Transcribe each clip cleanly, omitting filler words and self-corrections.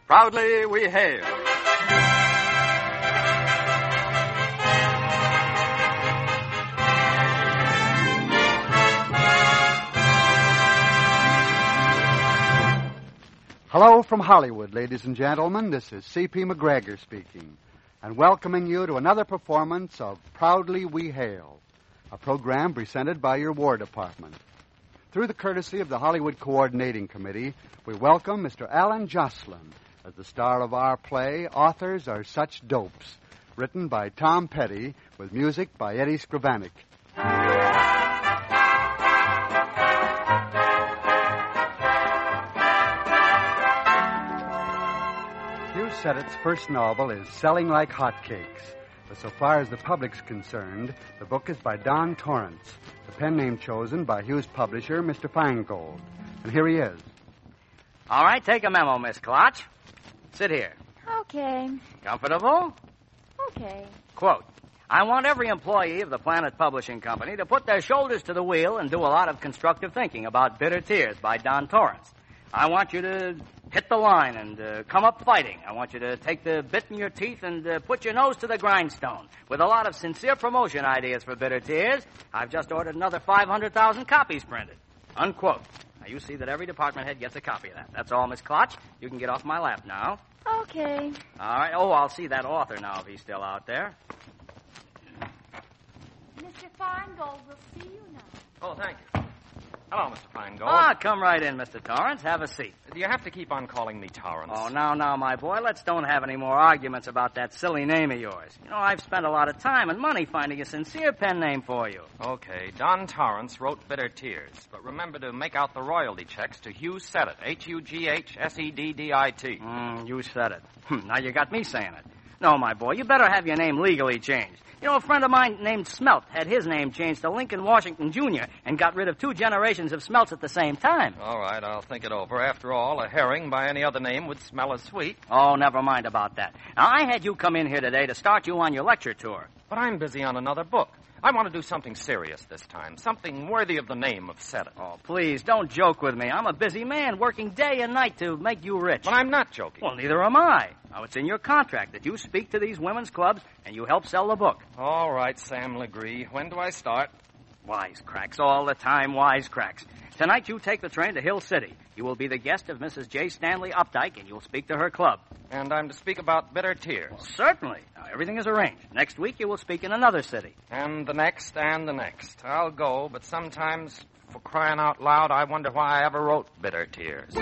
Proudly we hail. Hello from Hollywood, ladies and gentlemen. This is C.P. McGregor speaking, and welcoming you to another performance of Proudly We Hail, a program presented by your War Department. Through the courtesy of the Hollywood Coordinating Committee, we welcome Mr. Alan Jocelyn as the star of our play, Authors Are Such Dopes, written by Tom Petty with music by Eddie Scrivanik. Hugh Seddett's first novel is Selling Like Hotcakes. But so far as the public's concerned, the book is by Don Torrance, the pen name chosen by Hugh's publisher, Mr. Feingold. And here he is. All right, take a memo, Miss Klotch. Sit here. Okay. Comfortable? Okay. Quote, I want every employee of the Planet Publishing Company to put their shoulders to the wheel and do a lot of constructive thinking about Bitter Tears by Don Torrance. I want you to hit the line and come up fighting. I want you to take the bit in your teeth and put your nose to the grindstone with a lot of sincere promotion ideas for Bitter Tears. I've just ordered another 500,000 copies printed. Unquote. Now, you see that every department head gets a copy of that. That's all, Miss Klotch. You can get off my lap now. Okay. All right. Oh, I'll see that author now if he's still out there. Mr. Feingold will see you now. Oh, thank you. Hello, Mr. Feingold. Ah, come right in, Mr. Torrance. Have a seat. Do you have to keep on calling me Torrance? Oh, now, my boy, let's don't have any more arguments about that silly name of yours. You know, I've spent a lot of time and money finding a sincere pen name for you. Okay, Don Torrance wrote Bitter Tears, but remember to make out the royalty checks to Hugh Seddet, Hughsseddit. You said it. Now you got me saying it. No, my boy, you better have your name legally changed. You know, a friend of mine named Smelt had his name changed to Lincoln Washington, Jr. and got rid of 2 generations of Smelts at the same time. All right, I'll think it over. After all, a herring by any other name would smell as sweet. Oh, never mind about that. Now, I had you come in here today to start you on your lecture tour. But I'm busy on another book. I want to do something serious this time, something worthy of the name of Seddet. Oh, please, don't joke with me. I'm a busy man working day and night to make you rich. But I'm not joking. Well, neither am I. Now, it's in your contract that you speak to these women's clubs and you help sell the book. All right, Sam Legree. When do I start? Wisecracks all the time, wisecracks. Tonight you take the train to Hill City. You will be the guest of Mrs. J. Stanley Updike, and you'll speak to her club. And I'm to speak about Bitter Tears. Well, certainly. Now, everything is arranged. Next week you will speak in another city. And the next, and the next. I'll go, but sometimes, for crying out loud, I wonder why I ever wrote Bitter Tears.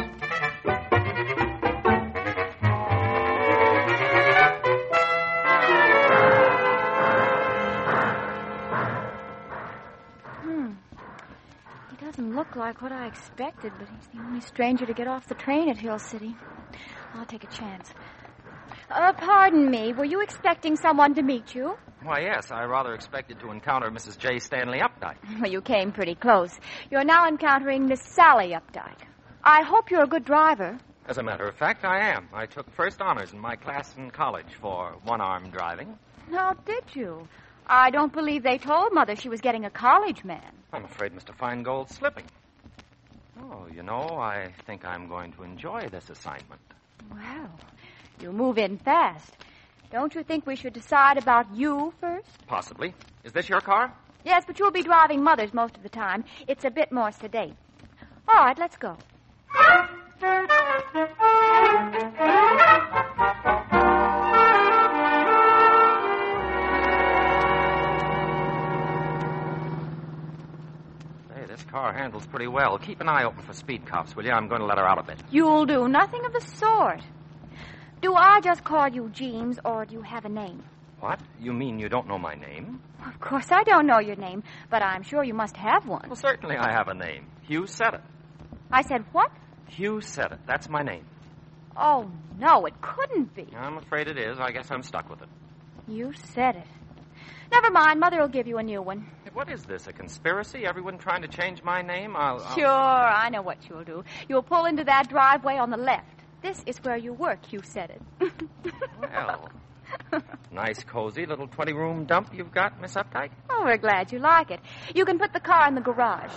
Doesn't look like what I expected, but he's the only stranger to get off the train at Hill City. I'll take a chance. Pardon me, were you expecting someone to meet you? Why, yes, I rather expected to encounter Mrs. J. Stanley Updike. Well, you came pretty close. You're now encountering Miss Sally Updike. I hope you're a good driver. As a matter of fact, I am. I took first honors in my class in college for one-arm driving. Now, did you? I don't believe they told Mother she was getting a college man. I'm afraid Mr. Feingold's slipping. Oh, you know, I think I'm going to enjoy this assignment. Well, you move in fast. Don't you think we should decide about you first? Possibly. Is this your car? Yes, but you'll be driving Mother's most of the time. It's a bit more sedate. All right, let's go. This car handles pretty well. Keep an eye open for speed cops, will you? I'm going to let her out a bit. You'll do nothing of the sort. Do I just call you Jeems, or do you have a name? What? You mean you don't know my name? Of course I don't know your name, but I'm sure you must have one. Well, certainly I have a name. Hugh Seddet. I said what? Hugh Seddet. That's my name. Oh, no, it couldn't be. I'm afraid it is. I guess I'm stuck with it. You said it. Never mind. Mother will give you a new one. Hey, what is this, a conspiracy? Everyone trying to change my name? Sure, I know what you'll do. You'll pull into that driveway on the left. This is where you work, you said it. Well, nice, cozy little 20-room dump you've got, Miss Updike. Oh, we're glad you like it. You can put the car in the garage.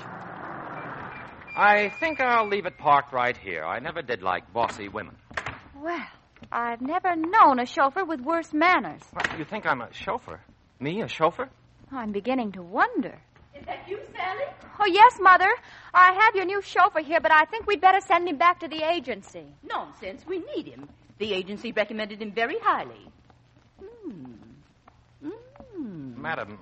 I think I'll leave it parked right here. I never did like bossy women. Well, I've never known a chauffeur with worse manners. What, you think I'm a chauffeur? Me, a chauffeur? I'm beginning to wonder. Is that you, Sally? Oh, yes, Mother. I have your new chauffeur here, but I think we'd better send him back to the agency. Nonsense. We need him. The agency recommended him very highly. Madam.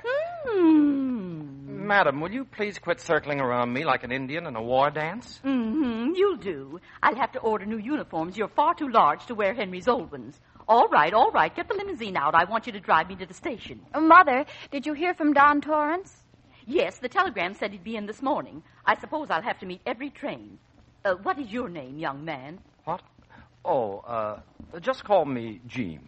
Hmm. Madam, will you please quit circling around me like an Indian in a war dance? You'll do. I'll have to order new uniforms. You're far too large to wear Henry's old ones. All right. Get the limousine out. I want you to drive me to the station. Mother, did you hear from Don Torrance? Yes, the telegram said he'd be in this morning. I suppose I'll have to meet every train. What is your name, young man? What? Oh, just call me Jeems.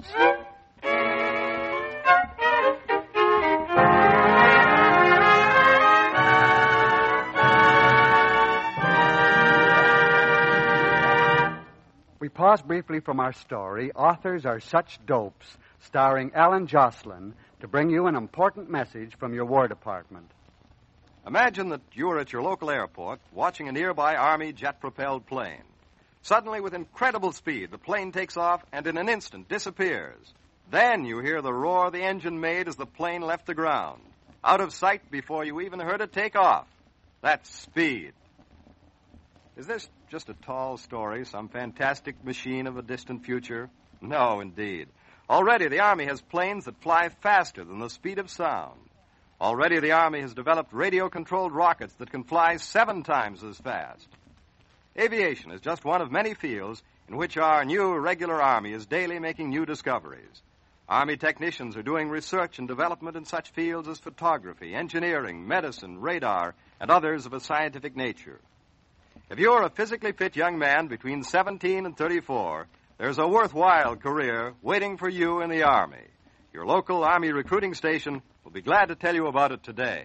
We pause briefly from our story, Authors Are Such Dopes, starring Alan Jocelyn, to bring you an important message from your War Department. Imagine that you're at your local airport watching a nearby Army jet-propelled plane. Suddenly, with incredible speed, the plane takes off and in an instant disappears. Then you hear the roar the engine made as the plane left the ground. Out of sight before you even heard it take off. That's speed. Is this just a tall story, some fantastic machine of a distant future? No, indeed. Already the Army has planes that fly faster than the speed of sound. Already the Army has developed radio-controlled rockets that can fly 7 times as fast. Aviation is just one of many fields in which our new regular Army is daily making new discoveries. Army technicians are doing research and development in such fields as photography, engineering, medicine, radar, and others of a scientific nature. If you're a physically fit young man between 17 and 34, there's a worthwhile career waiting for you in the Army. Your local Army recruiting station will be glad to tell you about it today.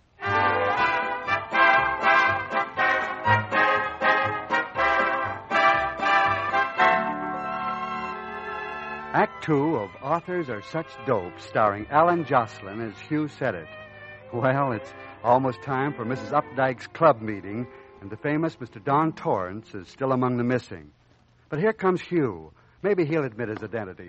Act 2 of Authors Are Such Dopes, starring Alan Jocelyn as Hugh Sedit. Well, it's almost time for Mrs. Updike's club meeting, and the famous Mr. Don Torrance is still among the missing. But here comes Hugh. Maybe he'll admit his identity.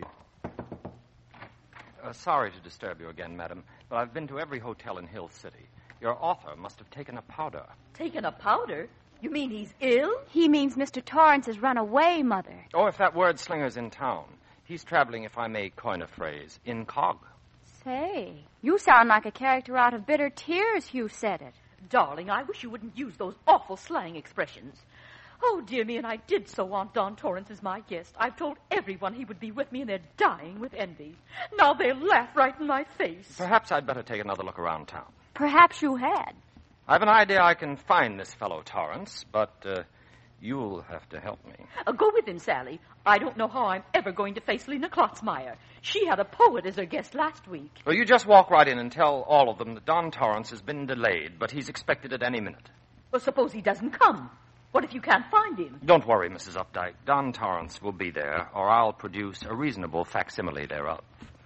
Sorry to disturb you again, madam, but I've been to every hotel in Hill City. Your author must have taken a powder. Taken a powder? You mean he's ill? He means Mr. Torrance has run away, Mother. Oh, if that word slinger's in town. He's traveling, if I may coin a phrase, incog. Say, you sound like a character out of Bitter Tears, Hugh Sedit. Darling, I wish you wouldn't use those awful slang expressions. Oh, dear me, and I did so want Don Torrance as my guest. I've told everyone he would be with me, and they're dying with envy. Now they'll laugh right in my face. Perhaps I'd better take another look around town. Perhaps you had. I've an idea I can find this fellow Torrance, but you'll have to help me. Go with him, Sally. I don't know how I'm ever going to face Lena Klotzmeyer. She had a poet as her guest last week. Well, you just walk right in and tell all of them that Don Torrance has been delayed, but he's expected at any minute. Well, suppose he doesn't come. What if you can't find him? Don't worry, Mrs. Updike. Don Torrance will be there, or I'll produce a reasonable facsimile thereof.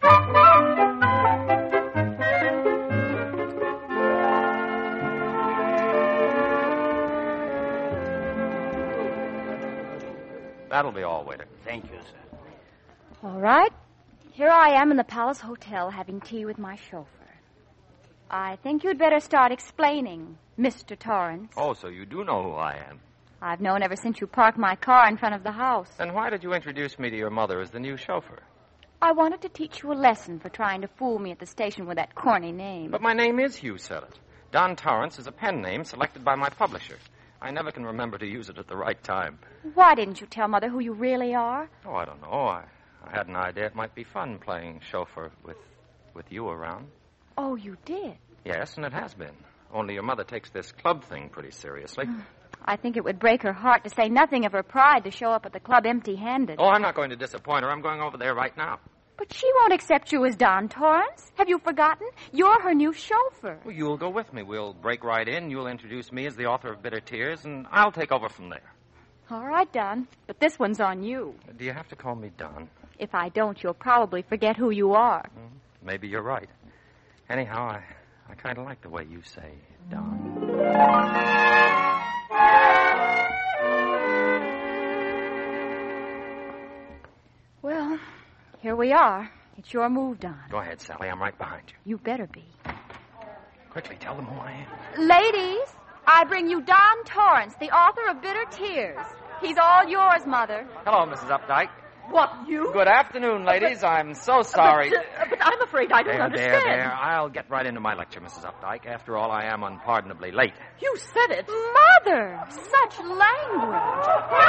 That'll be all, waiter. Thank you, sir. All right. Here I am in the Palace Hotel having tea with my chauffeur. I think you'd better start explaining, Mr. Torrance. Oh, so you do know who I am. I've known ever since you parked my car in front of the house. Then why did you introduce me to your mother as the new chauffeur? I wanted to teach you a lesson for trying to fool me at the station with that corny name. But my name is Hugh Sedit. Don Torrance is a pen name selected by my publisher. I never can remember to use it at the right time. Why didn't you tell Mother who you really are? Oh, I don't know. I had an idea it might be fun playing chauffeur with you around. Oh, you did? Yes, and it has been. Only your mother takes this club thing pretty seriously. I think it would break her heart, to say nothing of her pride, to show up at the club empty-handed. Oh, I'm not going to disappoint her. I'm going over there right now. But she won't accept you as Don Torrance. Have you forgotten? You're her new chauffeur. Well, you'll go with me. We'll break right in. You'll introduce me as the author of Bitter Tears, and I'll take over from there. All right, Don. But this one's on you. Do you have to call me Don? If I don't, you'll probably forget who you are. Maybe you're right. Anyhow, I kind of like the way you say Don. we are. It's your move, Don. Go ahead, Sally. I'm right behind you. You better be. Quickly, tell them who I am. Ladies, I bring you Don Torrance, the author of Bitter Tears. He's all yours, Mother. Hello, Mrs. Updike. What, you? Good afternoon, ladies. I'm so sorry. But I'm afraid I don't understand. There. I'll get right into my lecture, Mrs. Updike. After all, I am unpardonably late. You said it. Mother, such language.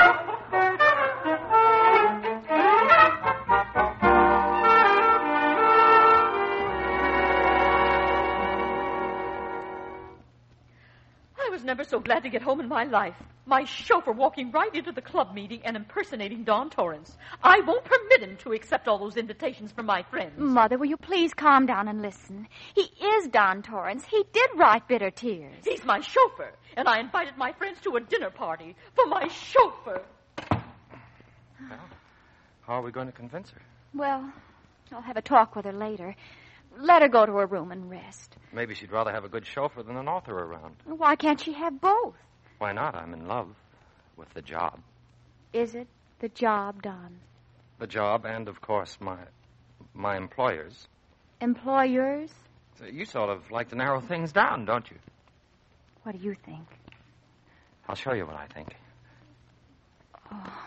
I was never so glad to get home in my life. My chauffeur walking right into the club meeting and impersonating Don Torrance. I won't permit him to accept all those invitations from my friends. Mother, will you please calm down and listen? He is Don Torrance. He did write Bitter Tears. He's my chauffeur, and I invited my friends to a dinner party for my chauffeur. Well, how are we going to convince her? Well, I'll have a talk with her later. Let her go to her room and rest. Maybe she'd rather have a good chauffeur than an author around. Why can't she have both? Why not? I'm in love with the job. Is it the job, Don? The job and, of course, my employers. Employers? So you sort of like to narrow things down, don't you? What do you think? I'll show you what I think. Oh,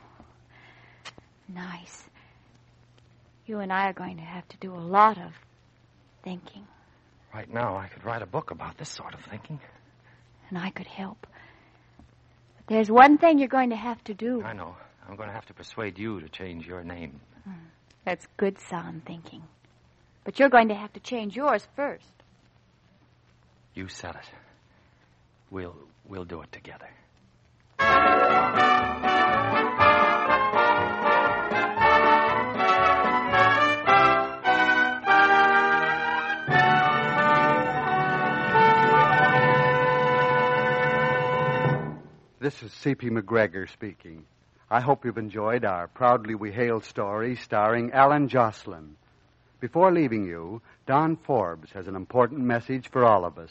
nice. You and I are going to have to do a lot of thinking. Right now, I could write a book about this sort of thinking. And I could help. But there's one thing you're going to have to do. I know. I'm going to have to persuade you to change your name. That's good sound thinking. But you're going to have to change yours first. You said it. We'll do it together. This is C.P. McGregor speaking. I hope you've enjoyed our Proudly We Hail story starring Alan Jocelyn. Before leaving you, Don Forbes has an important message for all of us.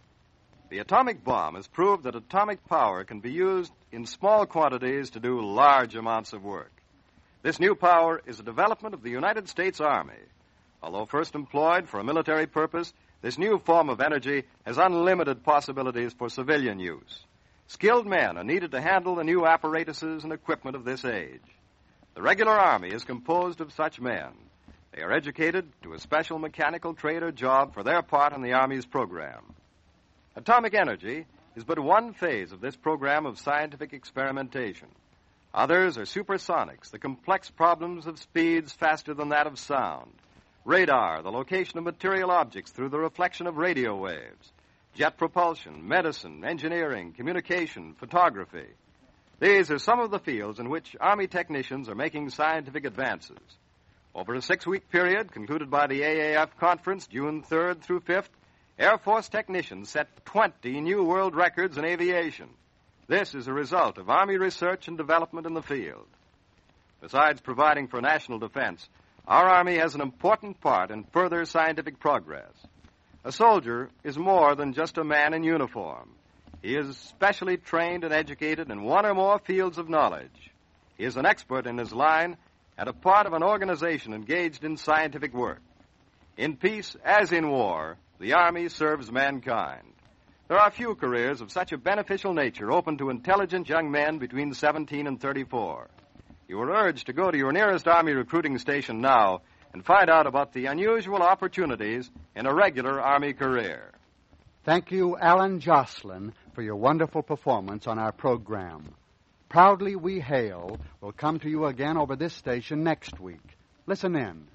The atomic bomb has proved that atomic power can be used in small quantities to do large amounts of work. This new power is a development of the United States Army. Although first employed for a military purpose, this new form of energy has unlimited possibilities for civilian use. Skilled men are needed to handle the new apparatuses and equipment of this age. The regular Army is composed of such men. They are educated to a special mechanical trade or job for their part in the Army's program. Atomic energy is but one phase of this program of scientific experimentation. Others are supersonics, the complex problems of speeds faster than that of sound. Radar, the location of material objects through the reflection of radio waves. Jet propulsion, medicine, engineering, communication, photography. These are some of the fields in which Army technicians are making scientific advances. Over a 6-week period concluded by the AAF conference, June 3rd through 5th, Air Force technicians set 20 new world records in aviation. This is a result of Army research and development in the field. Besides providing for national defense, our Army has an important part in further scientific progress. A soldier is more than just a man in uniform. He is specially trained and educated in one or more fields of knowledge. He is an expert in his line and a part of an organization engaged in scientific work. In peace, as in war, the Army serves mankind. There are few careers of such a beneficial nature open to intelligent young men between 17 and 34. You are urged to go to your nearest Army recruiting station now and find out about the unusual opportunities in a regular Army career. Thank you, Alan Jocelyn, for your wonderful performance on our program. Proudly We Hail will come to you again over this station next week. Listen in.